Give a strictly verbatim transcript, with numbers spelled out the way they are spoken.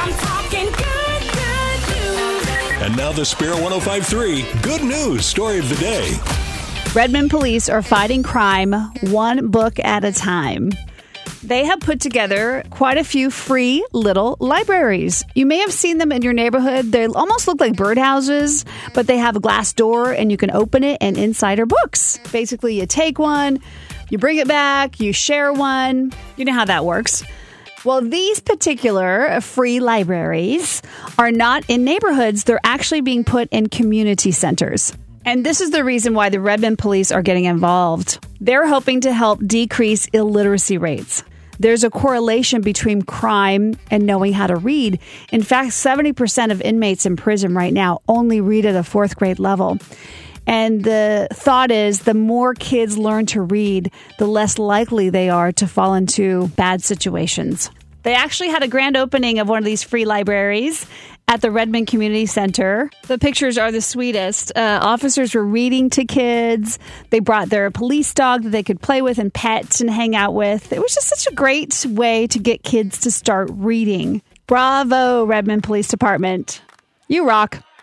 I'm talking good, good news. And now the Spirit one oh five point three Good News Story of the Day. Redmond police are fighting crime one book at a time. They have put together quite a few free little libraries. You may have seen them in your neighborhood. They almost look like birdhouses, but they have a glass door and you can open it and inside are books. Basically, you take one, you bring it back, you share one. You know how that works. Well, these particular free libraries are not in neighborhoods. They're actually being put in community centers. And this is the reason why the Redmond police are getting involved. They're hoping to help decrease illiteracy rates. There's a correlation between crime and knowing how to read. In fact, seventy percent of inmates in prison right now only read at a fourth grade level. And the thought is the more kids learn to read, the less likely they are to fall into bad situations. They actually had a grand opening of one of these free libraries at the Redmond Community Center. The pictures are the sweetest. Uh, officers were reading to kids. They brought their police dog that they could play with and pet and hang out with. It was just such a great way to get kids to start reading. Bravo, Redmond Police Department. You rock.